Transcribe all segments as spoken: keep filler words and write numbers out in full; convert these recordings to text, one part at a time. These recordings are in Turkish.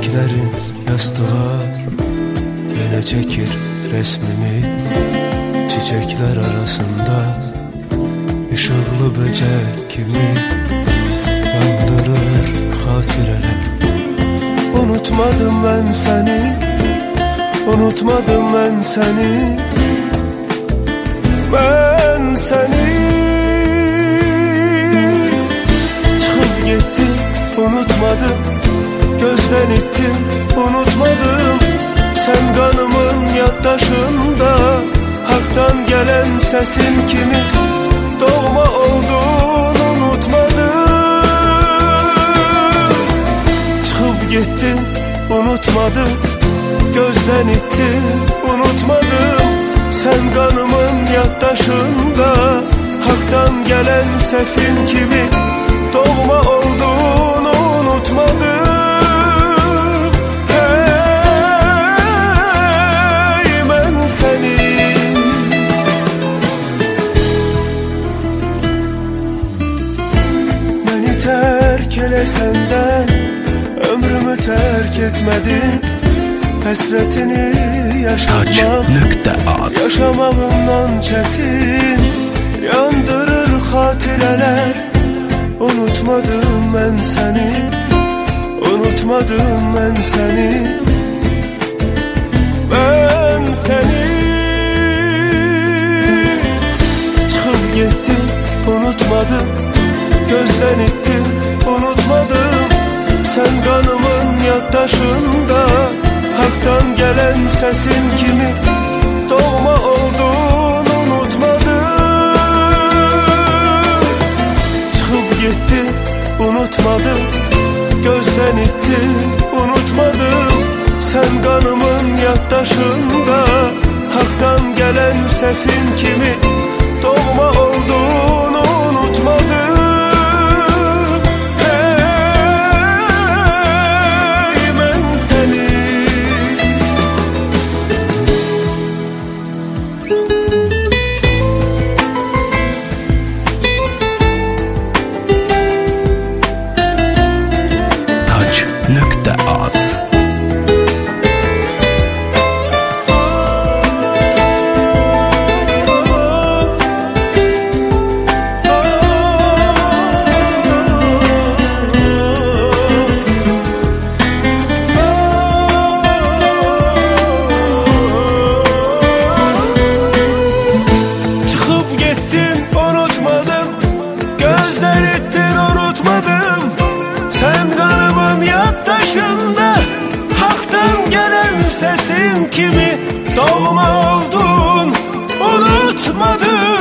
Çiçeklerin yastığa yine çekir resmimi. Çiçekler arasında ışıklı böcek gibi yandırır hatireler. Unutmadım ben seni, unutmadım ben seni, ben seni. Çıkıp gittin, unutmadım, gözden ittim, unutmadım. Sen kanımın yaddaşında, haktan gelen sesin kimi, doğma oldun, unutmadım. Çıkıp gittin, unutmadım, gözden ittin, unutmadım. Sen kanımın yaddaşında, haktan gelen sesin kimi, doğma oldun, unutmadım. Terk ele senden, ömrümü terk etmedin. Hasretini yaşatmak, yaşamağımdan çetin. Yandırır hatireler. Unutmadım ben seni, unutmadım ben seni, ben seni. Çıkıp gittin, unutmadım, gözden ittin, unutmadım. Sen kanımın yaddaşında, haktan gelen sesin kimi, doğma oldun, unutmadım. Çıkıp gittin, unutmadım, gözden ittin, unutmadım. Sen kanımın yaddaşında, haktan gelen sesin kimi, doğma oldun, unutmadım. Taç.az Çıkıp gittin, unutmadım, gözden ittin, unutmadım. Sen kanımın yaddaşında, haktan gelen sesin kimi, doğma oldun, unutmadım.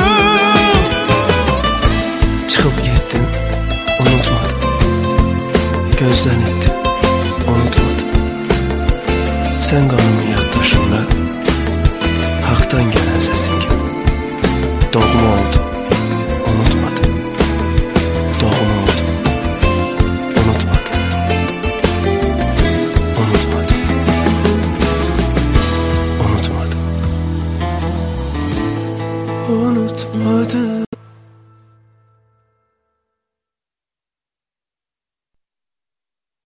Çıkıp gittin, unutmadım, gözden ittin, unutmadım. Sen kanımın yaddaşında, haktan gelen sesin kimi, doğma oldun, unutmadım. Doğma oldun, unutmadım, unutmadım, unutmadım, unutmadım.